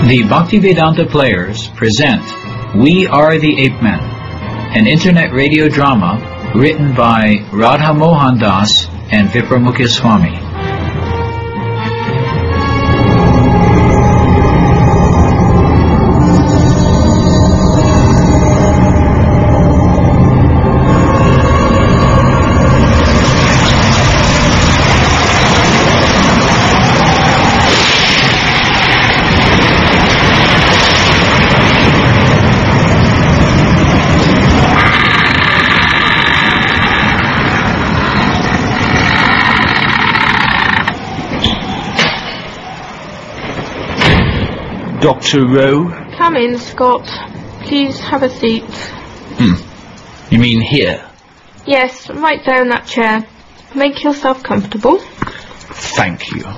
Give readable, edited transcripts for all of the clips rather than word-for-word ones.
The Bhaktivedanta Players present We Are the Ape Men, an internet radio drama written by Radha Mohan Das and Vipramukhya Swami. Dr. Rowe? Come in, Scott. Please have a seat. You mean here? Yes, right there in that chair. Make yourself comfortable. Thank you.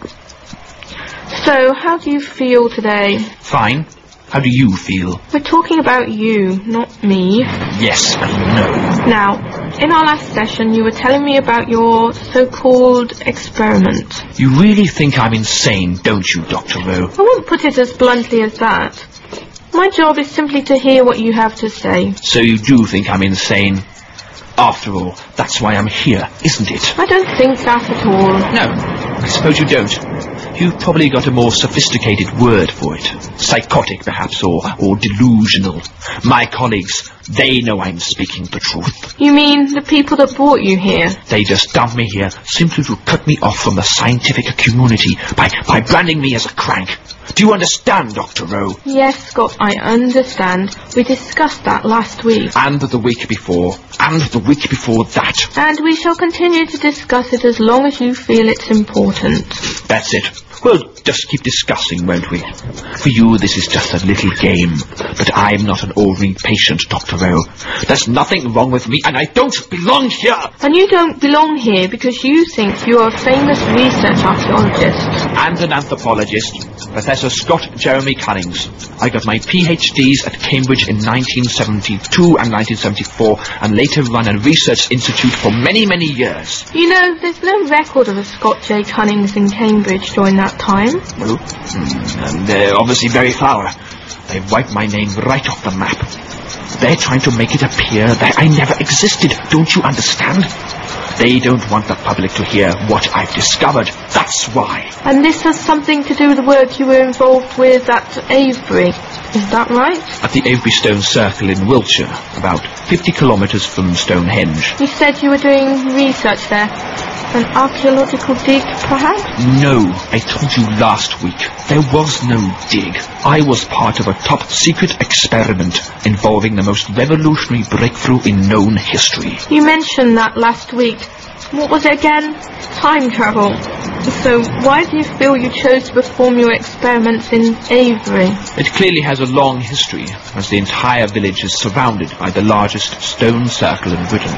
So, how do you feel today? Fine. How do you feel? We're talking about you, not me. Yes, I know. Now, in our last session, you were telling me about your so-called experiment. You really think I'm insane, don't you, Dr. Rowe? I won't put it as bluntly as that. My job is simply to hear what you have to say. So you do think I'm insane? After all, that's why I'm here, isn't it? I don't think that at all. No, I suppose you don't. You've probably got a more sophisticated word for it. Psychotic, perhaps, or delusional. My colleagues, they know I'm speaking the truth. You mean the people that brought you here? They just dumped me here simply to cut me off from the scientific community by branding me as a crank. Do you understand, Dr. Rowe? Yes, Scott, I understand. We discussed that last week. And the week before. And the week before that. And we shall continue to discuss it as long as you feel it's important. That's it. We'll just keep discussing, won't we? For you, this is just a little game. But I'm not an ordinary patient, Dr. Rowe. There's nothing wrong with me, and I don't belong here! And you don't belong here because you think you're a famous research archaeologist. And an anthropologist. Professor Scott Jeremy Cunnings. I got my PhDs at Cambridge in 1972 and 1974, and later run a research institute for many, many years. You know, there's no record of a Scott J. Cunnings in Cambridge during that time. No? And they're obviously very thorough. They've wiped my name right off the map. They're trying to make it appear that I never existed. Don't you understand? They don't want the public to hear what I've discovered. That's why. And this has something to do with the work you were involved with at Avebury. Is that right? At the Avebury Stone Circle in Wiltshire, about 50 kilometres from Stonehenge. You said you were doing research there. An archaeological dig, perhaps? No, I told you last week. There was no dig. I was part of a top-secret experiment involving the most revolutionary breakthrough in known history. You mentioned that last week. What was it again? Time travel. So why do you feel you chose to perform your experiments in Avebury? It clearly has a long history, as the entire village is surrounded by the largest stone circle in Britain.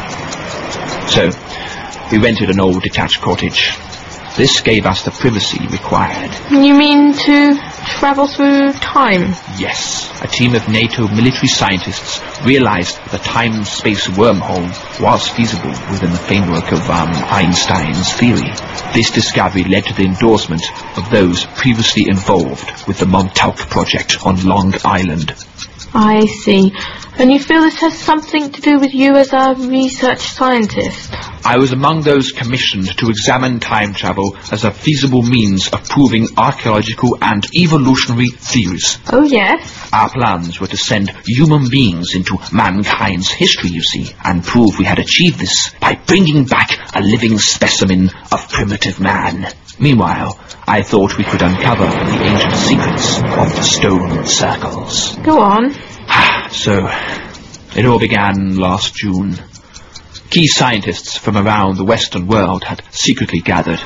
So, we rented an old detached cottage. This gave us the privacy required. You mean to travel through time? Yes. A team of NATO military scientists realized the time-space wormhole was feasible within the framework of Einstein's theory. This discovery led to the endorsement of those previously involved with the Montauk Project on Long Island. I see. And you feel this has something to do with you as a research scientist? I was among those commissioned to examine time travel as a feasible means of proving archaeological and evolutionary theories. Oh, yes? Our plans were to send human beings into mankind's history, you see, and prove we had achieved this by bringing back a living specimen of primitive man. Meanwhile, I thought we could uncover the ancient secrets of the stone circles. Go on. So, it all began last June. Key scientists from around the Western world had secretly gathered.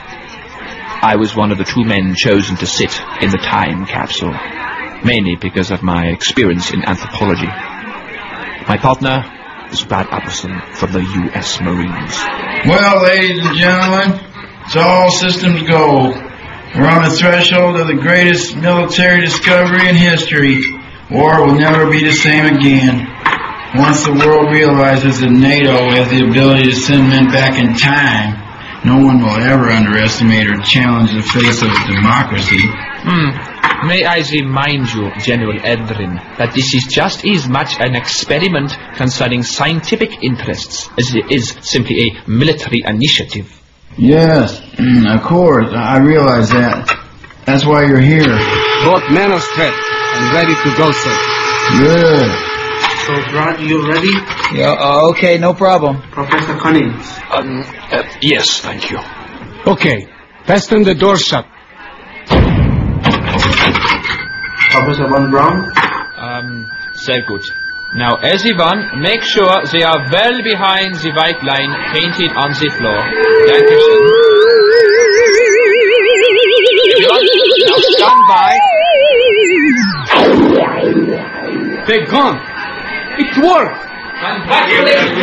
I was one of the 2 men chosen to sit in the time capsule, mainly because of my experience in anthropology. My partner is Brad Appleson from the U.S. Marines. Well, ladies and gentlemen, it's all systems go. We're on the threshold of the greatest military discovery in history. War will never be the same again. Once the world realizes that NATO has the ability to send men back in time, no one will ever underestimate or challenge the face of democracy. May I remind you, General Eldrin, that this is just as much an experiment concerning scientific interests as it is simply a military initiative. Yes, of course, I realize that. That's why you're here. Both men are straight and ready to go, sir. Good. So, Brad, you ready? Yeah, okay, no problem. Professor Cunnings. Yes, thank you. Okay, fasten the door shut. Professor Von Braun. Sehr gut. Now, everyone, make sure they are well behind the white line painted on the floor. Dankeschön. Now stand by. They're gone. It worked. Congratulations.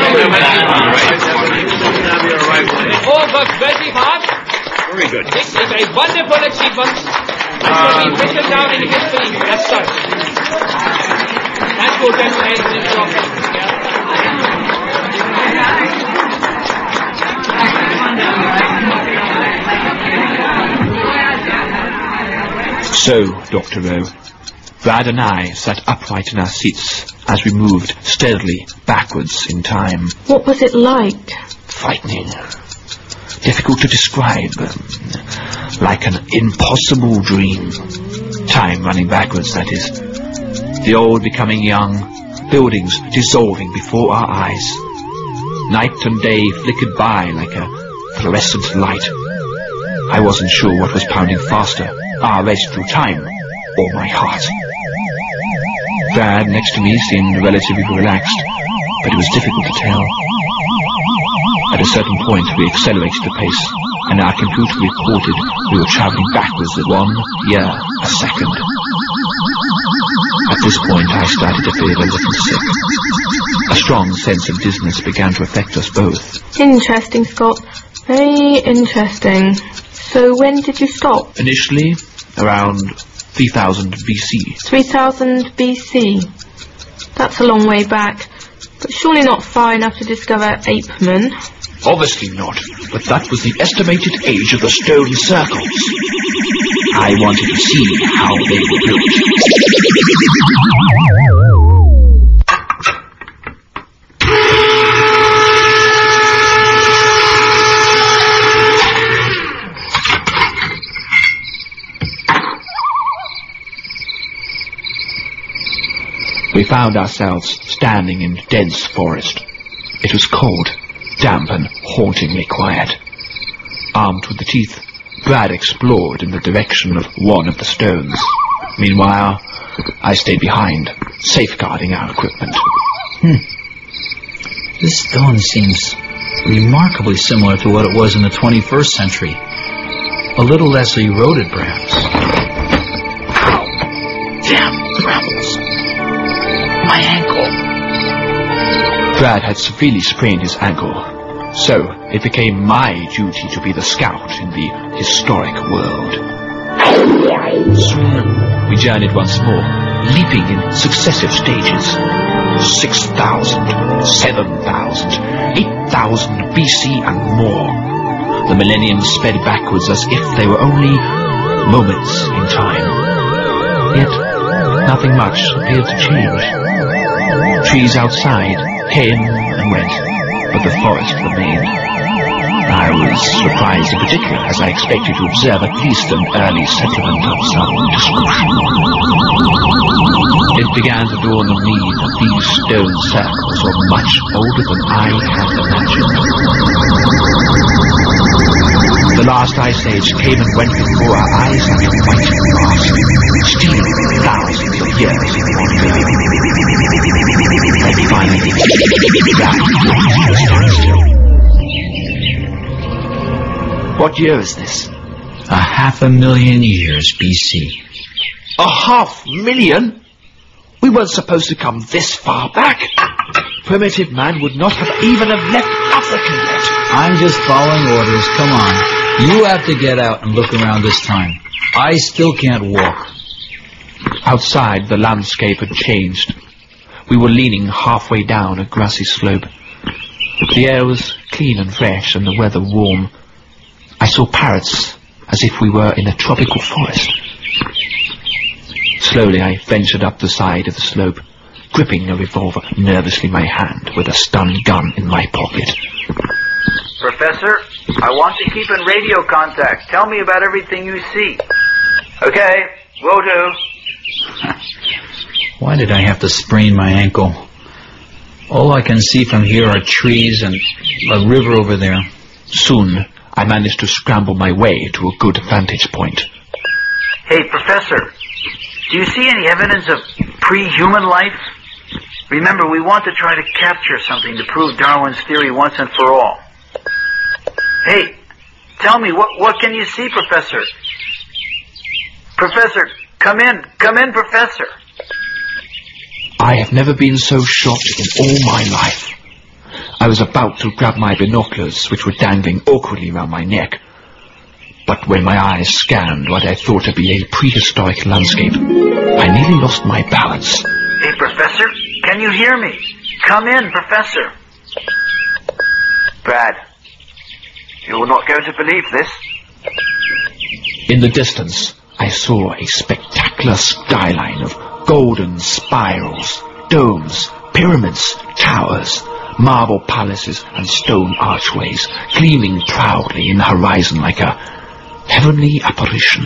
All worked very hard. Very good. This is a wonderful achievement. It will be written down in history as such. Thank you, So, Dr. Rowe, Brad and I sat upright in our seats as we moved steadily backwards in time. What was it like? Frightening. Difficult to describe. Like an impossible dream. Time running backwards, that is. The old becoming young. Buildings dissolving before our eyes. Night and day flickered by like a fluorescent light. I wasn't sure what was pounding faster, our race through time, or my heart. Brad next to me seemed relatively relaxed, but it was difficult to tell. At a certain point we accelerated the pace, and our computer reported we were travelling backwards at 1 year a second. At this point I started to feel a little sick. A strong sense of dizziness began to affect us both. Interesting, Scott. Very interesting. So when did you stop? Initially, around 3000 BC. 3000 BC. That's a long way back, but surely not far enough to discover apemen. Obviously not, but that was the estimated age of the stone circles. I wanted to see how they were built. We found ourselves standing in dense forest. It was cold, damp and hauntingly quiet. Armed with the teeth, Brad explored in the direction of one of the stones. Meanwhile, I stayed behind, safeguarding our equipment. This stone seems remarkably similar to what it was in the 21st century. A little less eroded, perhaps. Ow! Damn grapples! My ankle! Brad had severely sprained his ankle, so it became my duty to be the scout in the historic world. Soon we journeyed once more, leaping in successive stages. 6,000, 7,000, 8,000 BC and more. The millenniums sped backwards as if they were only moments in time. Yet nothing much appeared to change. Trees outside came and went, but the forest remained. I was surprised in particular, as I expected to observe at least an early settlement of some description. It began to dawn on me that these stone circles were much older than I had imagined. The last ice age came and went before our eyes like a white mask, stealing thousands of years in one day. And finally, that stands still. What year is this? 500,000 years BC. 500,000? We weren't supposed to come this far back. Primitive man would not have even have left Africa yet. I'm just following orders. Come on. You have to get out and look around this time. I still can't walk. Outside, the landscape had changed. We were leaning halfway down a grassy slope. The air was clean and fresh and the weather warm. I saw parrots as if we were in a tropical forest. Slowly I ventured up the side of the slope, gripping a revolver nervously in my hand with a stun gun in my pocket. Professor, I want to keep in radio contact. Tell me about everything you see. Okay, will do. Why did I have to sprain my ankle? All I can see from here are trees and a river over there. Soon, I managed to scramble my way to a good vantage point. Hey, Professor, do you see any evidence of pre-human life? Remember, we want to try to capture something to prove Darwin's theory once and for all. Hey, tell me, what can you see, Professor? Professor, come in, Professor. I have never been so shocked in all my life. I was about to grab my binoculars, which were dangling awkwardly around my neck. But when my eyes scanned what I thought to be a prehistoric landscape, I nearly lost my balance. Hey, Professor, can you hear me? Come in, Professor. Brad, you're not going to believe this. In the distance, I saw a spectacular skyline of golden spirals, domes, pyramids, towers, marble palaces and stone archways, gleaming proudly in the horizon like a heavenly apparition.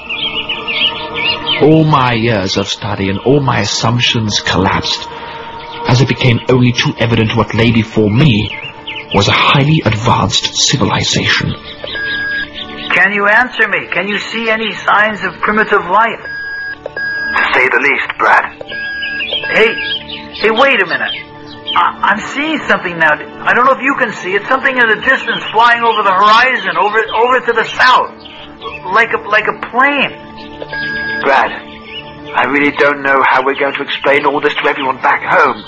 All my years of study and all my assumptions collapsed, as it became only too evident what lay before me was a highly advanced civilization. Can you answer me? Can you see any signs of primitive life? To say the least, Brad. Hey, wait a minute. I'm seeing something now. I don't know if you can see it. Something in the distance flying over the horizon, over to the south. Like a plane. Brad, I really don't know how we're going to explain all this to everyone back home.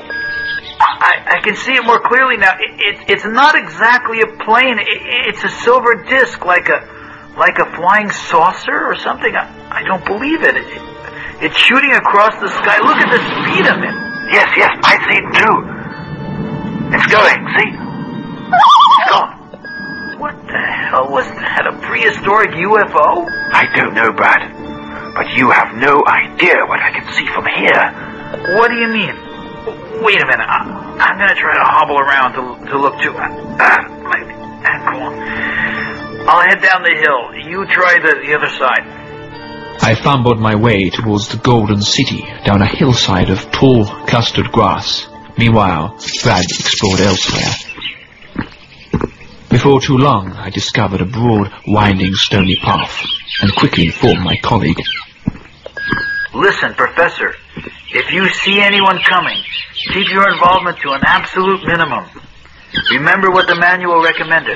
I can see it more clearly now. It's not exactly a plane. It's a silver disc, like a flying saucer or something. I don't believe it. It's shooting across the sky. Look at the speed of it. Yes, I see it too. It's going, see? It's gone. What the hell was that? A prehistoric UFO? I don't know, Brad. But you have no idea what I can see from here. What do you mean? Wait a minute. I'm going to try to hobble around to look too. My ankle. I'll head down the hill. You try the other side. I fumbled my way towards the Golden City down a hillside of tall, clustered grass. Meanwhile, Brad explored elsewhere. Before too long, I discovered a broad, winding, stony path, and quickly informed my colleague. Listen, Professor, if you see anyone coming, keep your involvement to an absolute minimum. Remember what the manual recommended.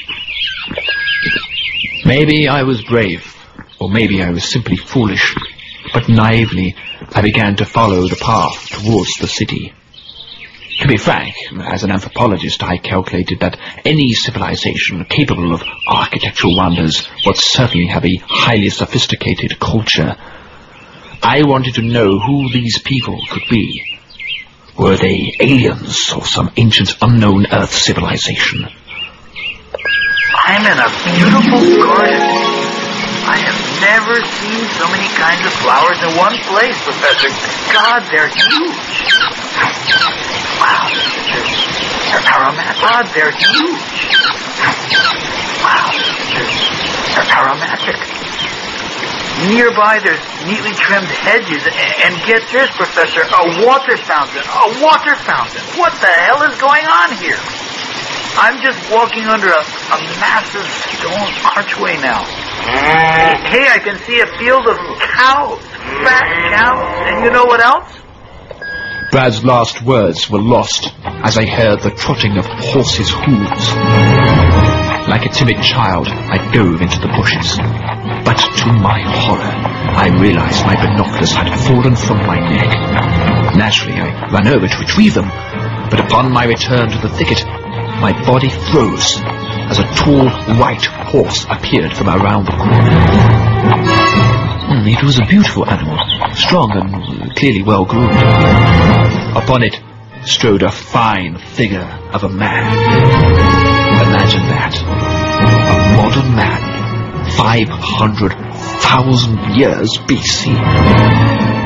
Maybe I was brave, or maybe I was simply foolish, but naively I began to follow the path towards the city. To be frank, as an anthropologist, I calculated that any civilization capable of architectural wonders would certainly have a highly sophisticated culture. I wanted to know who these people could be. Were they aliens or some ancient unknown Earth civilization? I'm in a beautiful garden. I have never seen so many kinds of flowers in one place, Professor. God, they're huge. Wow, they're aromatic. God, they're huge. Wow, they're aromatic. Nearby, there's neatly trimmed hedges, and get this, Professor, a water fountain. A water fountain. What the hell is going on here? I'm just walking under a massive stone archway now. Hey, I can see a field of cows, fat cows, and you know what else? Brad's last words were lost as I heard the trotting of horses' hooves. Like a timid child, I dove into the bushes. But to my horror, I realized my binoculars had fallen from my neck. Naturally, I ran over to retrieve them, but upon my return to the thicket, my body froze as a tall white horse appeared from around the corner. It was a beautiful animal, strong and clearly well-groomed. Upon it strode a fine figure of a man. Imagine that. A modern man, 500,000 years BC.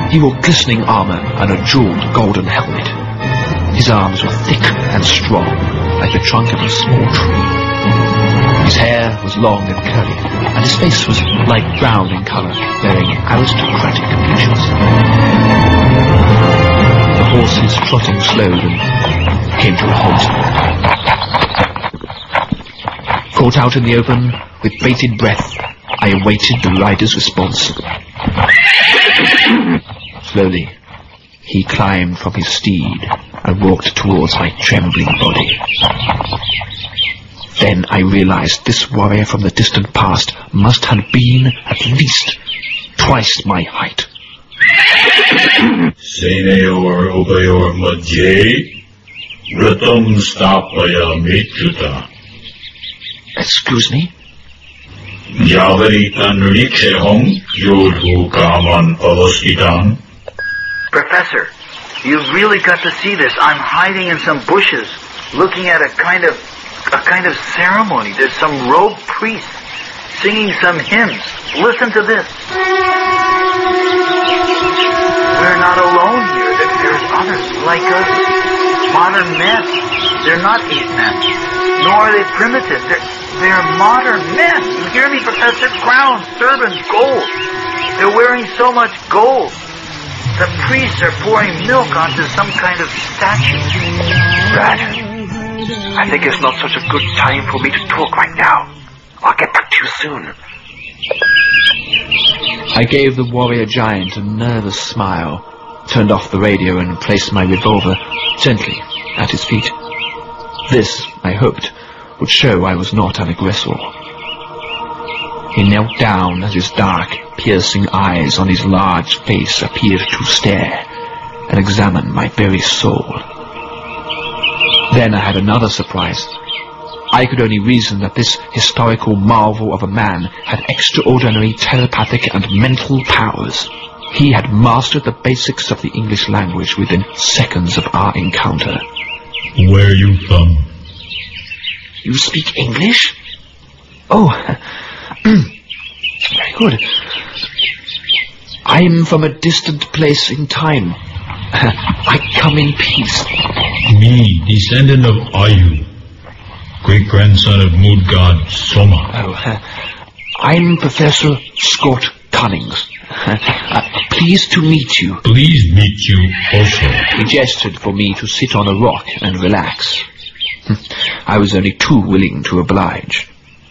He wore glistening armour and a jewelled golden helmet. His arms were thick and strong, like the trunk of a small tree. His hair was long and curly, and his face was light brown in colour, bearing aristocratic features. The horse's trotting slowed and came to a halt. Caught out in the open, with bated breath, I awaited the rider's response. Slowly, he climbed from his steed and walked towards my trembling body. Then I realized this warrior from the distant past must have been at least twice my height. Senayor Ubayor Majay, Ratam Stapaya Mitjuta. Excuse me? Yavaritan Rikshehong, Yodhu Kaman Avastitang. Professor, you've really got to see this. I'm hiding in some bushes, looking at a kind of ceremony. There's some robed priest singing some hymns. Listen to this. We're not alone here. There's others like us. Modern men. They're not ape men, nor are they primitive. They're modern men. You hear me, Professor? Crowns, turbans, gold. They're wearing so much gold. The priests are pouring milk onto some kind of statue. Brad, I think it's not such a good time for me to talk right now. I'll get back to you soon. I gave the warrior giant a nervous smile, turned off the radio and placed my revolver gently at his feet. This, I hoped, would show I was not an aggressor. He knelt down as his dark, piercing eyes on his large face appeared to stare and examine my very soul. Then I had another surprise. I could only reason that this historical marvel of a man had extraordinary telepathic and mental powers. He had mastered the basics of the English language within seconds of our encounter. Where are you from? You speak English? Oh, very good. I'm from a distant place in time. I come in peace. Me, descendant of Ayu, great-grandson of mood god Soma. Oh, I'm Professor Scott Cunnings. Pleased to meet you. Pleased meet you also. He gestured for me to sit on a rock and relax. I was only too willing to oblige.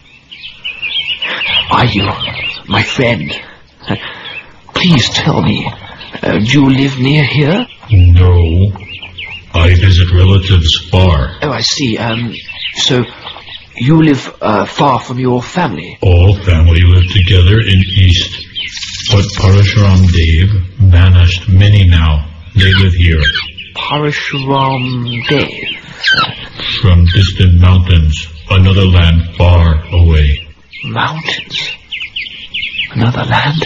Are you my friend? Please tell me, do you live near here? No. I visit relatives far. Oh, I see. So you live far from your family? All family live together in East. But Parashuram Dev vanished many now. They live here. Parashuram Dev? From distant mountains, another land far away. Mountains? Another land?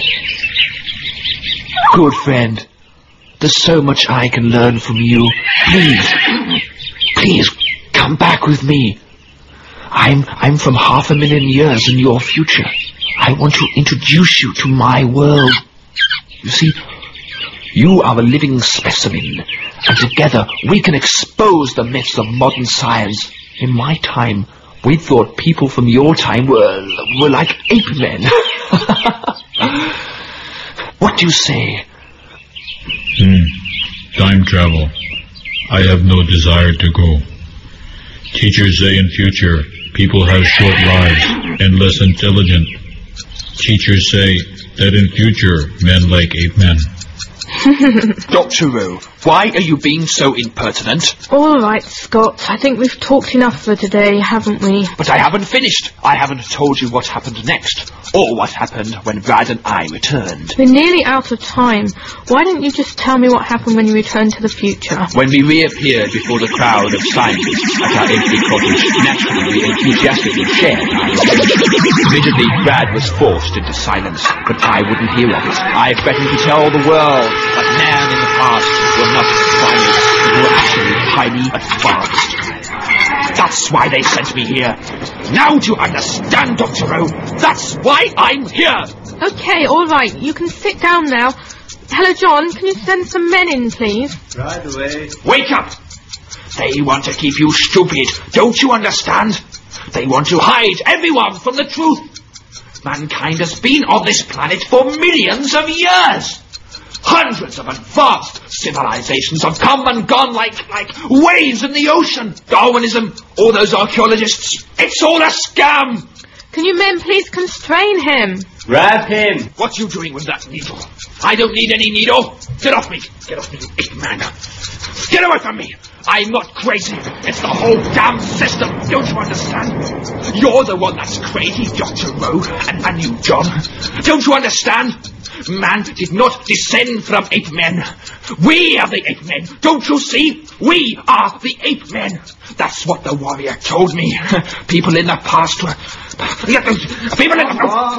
Good friend, there's so much I can learn from you. Please, come back with me. I'm from 500,000 years in your future. I want to introduce you to my world. You see, you are a living specimen, and together we can expose the myths of modern science. In my time, we thought people from your time were like ape men. What do you say? Time travel. I have no desire to go. Teachers say in future, people have short lives and less intelligent. Teachers say that in future, men like ape men. Dr. Rowe, why are you being so impertinent? All right, Scott. I think we've talked enough for today, haven't we? But I haven't finished. I haven't told you what happened next, or what happened when Brad and I returned. We're nearly out of time. Why don't you just tell me what happened when you returned to the future? When we reappeared before the crowd of scientists at our empty cottage, naturally we enthusiastically shared our adventure. Immediately, Brad was forced into silence, but I wouldn't hear of it. I threatened to tell the world that men in the past were not spiders, but were actually tiny advanced. That's why they sent me here. Now do you understand, Dr. Rowe? That's why I'm here! Okay, all right. You can sit down now. Hello, John. Can you send some men in, please? Right away. Wake up! They want to keep you stupid. Don't you understand? They want to hide everyone from the truth. Mankind has been on this planet for millions of years. Hundreds of advanced civilizations have come and gone like waves in the ocean. Darwinism, all those archaeologists, it's all a scam. Can you men please constrain him? Grab him. What you doing with that needle? I don't need any needle. Get off me. Get off me, you ape man. Get away from me. I'm not crazy. It's the whole damn system. Don't you understand? You're the one that's crazy, Dr. Rowe, and you, John. Don't you understand? Man did not descend from ape men. We are the ape men. Don't you see? We are the ape men. That's what the warrior told me. People in the past were... People in the...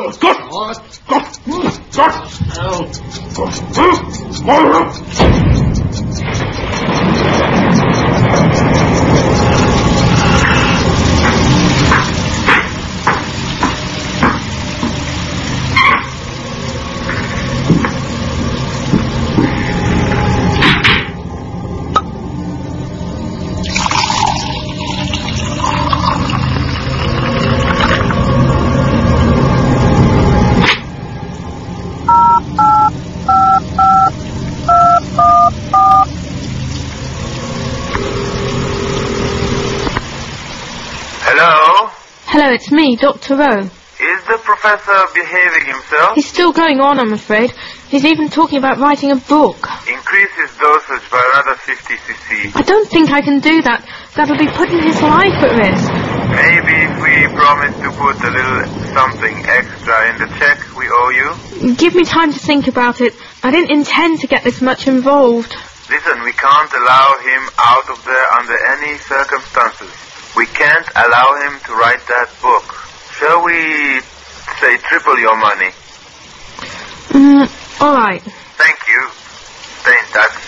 Hello, it's me, Dr. Rowe. Is the professor behaving himself? He's still going on, I'm afraid. He's even talking about writing a book. Increase his dosage by another 50 cc. I don't think I can do that. That'll be putting his life at risk. Maybe if we promise to put a little something extra in the check we owe you? Give me time to think about it. I didn't intend to get this much involved. Listen, we can't allow him out of there under any circumstances. We can't allow him to write that book. Shall we say triple your money? All right. Thank you. Stay in touch.